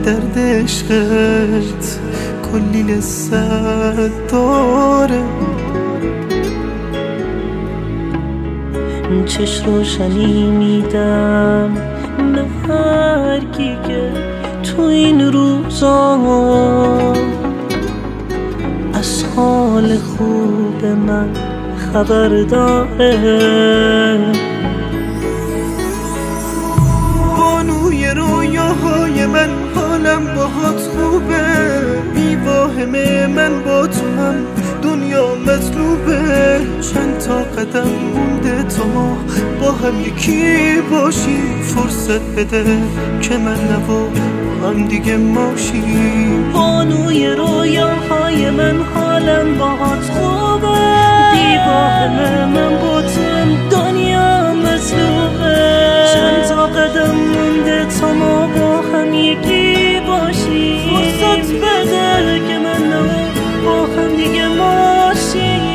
درد عشقت کلی لذت داره. چش روشنی میدم به هر کی که تو این روزا از حال خوب من خبر داره. بانوی رویاهای من حالم باهات خوبه، بی‌واهمه من با تو هم دنیا مطلوبه. چند تا قدم مونده تا ما با هم یکی باشیم، فرصت بده که من نبا با هم دیگه ماشیم. بانوی رویاهای من حالم باهات خوبه، بی‌واهمه من با تو هم دنیا مطلوبه. چند تا قدم مونده تا ما با هم یکی باشیم، فرصت بده که من نبا با هم دیگه ماشیم.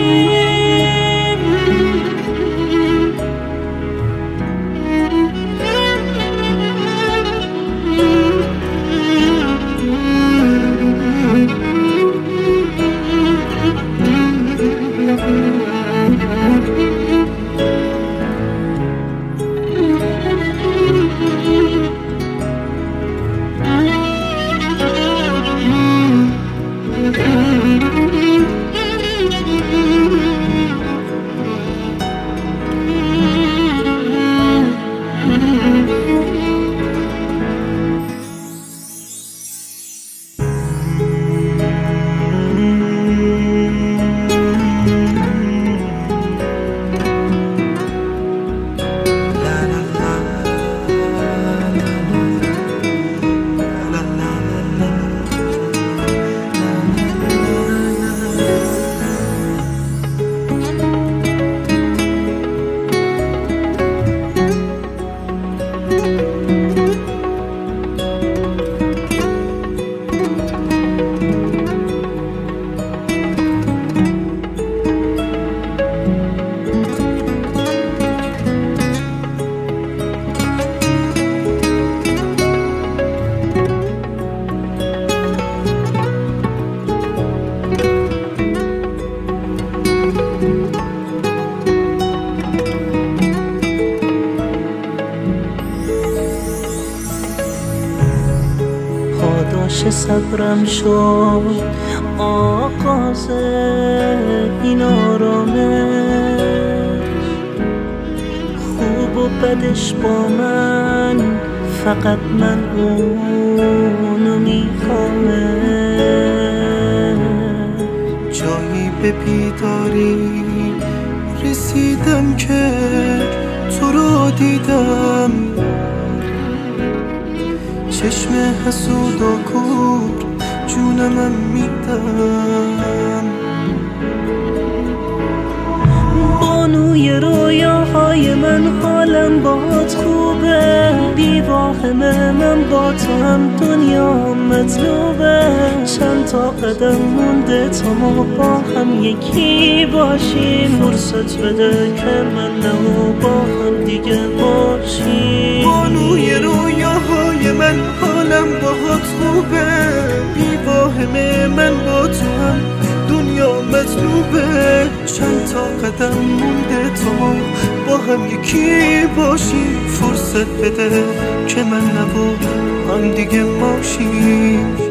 پاداش صبرم شد آغاز این آرامش، خوب و بدش با من، فقط من اونو میخوامه. جایی به بیداری رسیدم که تو رو دیدم، چشم حسود و کور جونم میدم. بانوی رویاهای من حالم باهات خوبه، بی‌واهمه من با تو هم دنیا مطلوبه. چند تا قدم مونده تا ما با هم یکی باشیم، فرصت بده که من نمو با هم دیگه باشیم. بانوی رویاهای من حالم باهات خوبه، بی‌واهمه من با تو هم دنیا مطلوبه. چند تا قدم مونده تا با هم یکی باشیم، فرصت بده که من نبا هم دیگه ماشیم.